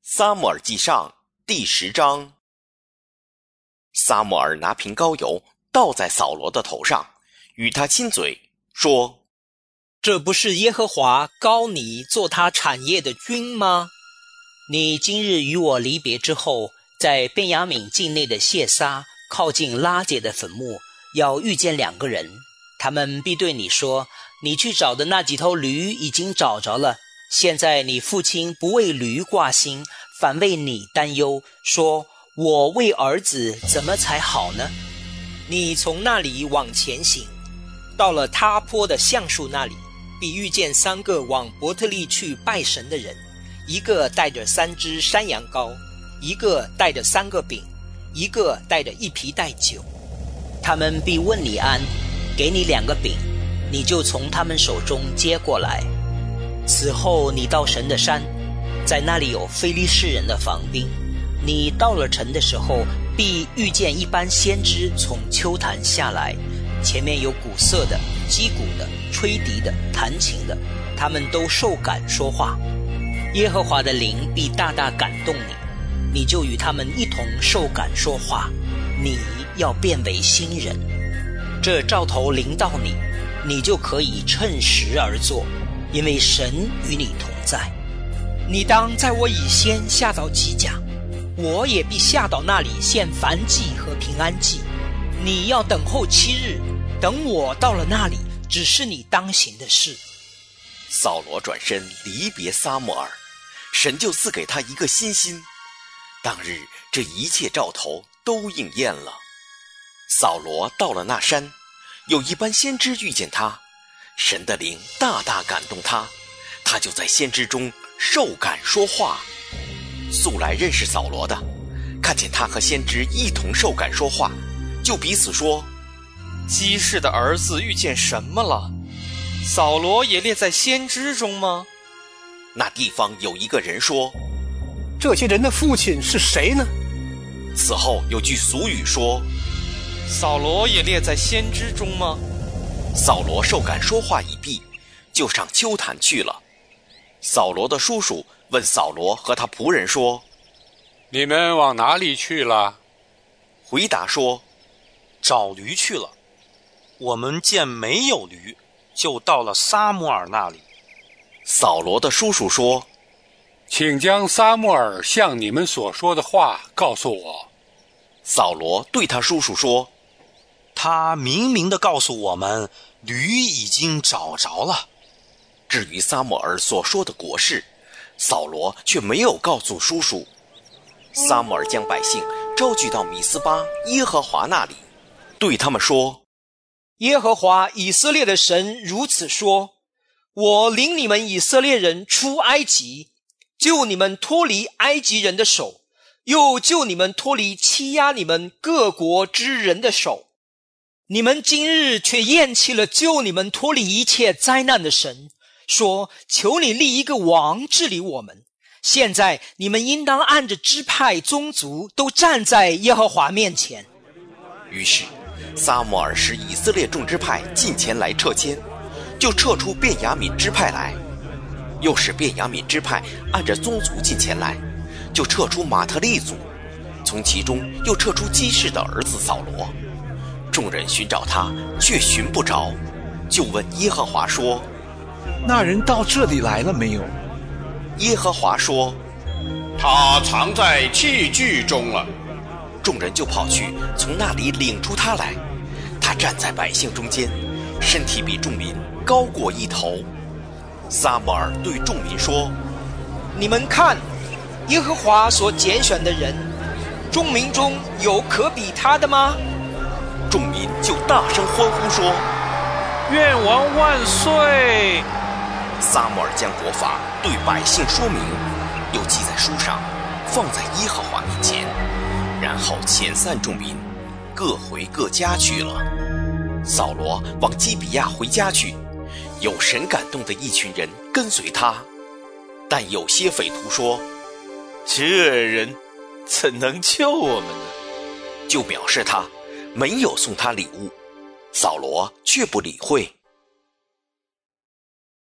撒母耳记上第10章。撒母耳拿瓶膏油倒在扫罗的头上，与他亲嘴，说： 这不是耶和华膏你做他产业的君吗？你今日与我离别之后，在便雅悯境内的谢撒靠近拉结的坟墓，要遇见2个人，他们必对你说，你去找的那几头驴已经找着了，现在你父亲不为驴挂心，反为你担忧，说我为儿子怎么才好呢？你从那里往前行，到了他坡的橡树那里，必遇见3个往伯特利去拜神的人，一个带着3只山羊羔，一个带着3个饼，一个带着1皮带酒。他们必问你安，给你2个饼，你就从他们手中接过来。此后你到神的山，在那里有非利士人的防兵。你到了城的时候，必遇见一班先知从丘坛下来，前面有鼓瑟的、击鼓的、吹笛的、弹琴的，他们都受感说话。耶和华的灵必大大感动你，你就与他们一同受感说话，你要变为新人。这兆头临到你，你就可以趁时而作，因为神与你同在。你当在我以先下到吉甲，我也必下到那里献燔祭和平安祭。你要等候7日，等我到了那里，只是你当行的事。 扫罗转身离别撒母耳，神就赐给他一个新心。当日这一切兆头都应验了。扫罗到了那山，有一班先知遇见他，神的灵大大感动他，他就在先知中受感说话。素来认识扫罗的，看见他和先知一同受感说话，就彼此说： 基士的儿子遇见什么了？扫罗也列在先知中吗？ 那地方有一个人说： 这些人的父亲是谁呢？ 此后有句俗语说： 扫罗也列在先知中吗？ 扫罗受感说话已毕，就上丘坛去了。扫罗的叔叔问扫罗和他仆人说： 你们往哪里去了？ 回答说： 找驴去了。我们见没有驴，就到了撒母耳那里。 扫罗的叔叔说： 请将撒母耳向你们所说的话告诉我。 扫罗对他叔叔说： 他明明地告诉我们，驴已经找着了。 至于撒母耳所说的国事，扫罗却没有告诉叔叔。撒母耳将百姓招聚到米斯巴耶和华那里，对他们说： 耶和华以色列的神如此说，我领你们以色列人出埃及，救你们脱离埃及人的手，又救你们脱离欺压你们各国之人的手。你们今日却厌弃了救你们脱离一切灾难的神，说求你立一个王治理我们。现在你们应当按着支派宗族都站在耶和华面前。 于是撒母耳使以色列众支派近前来撤迁，就撤出便雅悯支派来；又使便雅悯支派按着宗族近前来，就撤出马特利族，从其中又撤出基士的儿子扫罗。众人寻找他，却寻不着，就问耶和华说： 那人到这里来了没有？ 耶和华说： 他藏在器具中了。 众人就跑去，从那里领出他来。他站在百姓中间，身体比众民高过一头。撒母耳对众民说： 你们看，耶和华所拣选的人，众民中有可比他的吗？ 众民就大声欢呼说： 愿王万岁！ 撒母耳将国法对百姓说明，又记在书上，放在耶和华面前，然后遣散众民，各回各家去了。扫罗往基比亚回家去，有神感动的一群人跟随他，但有些匪徒说： 这人怎能救我们呢？ 就藐视他，没有送他礼物。扫罗却不理会。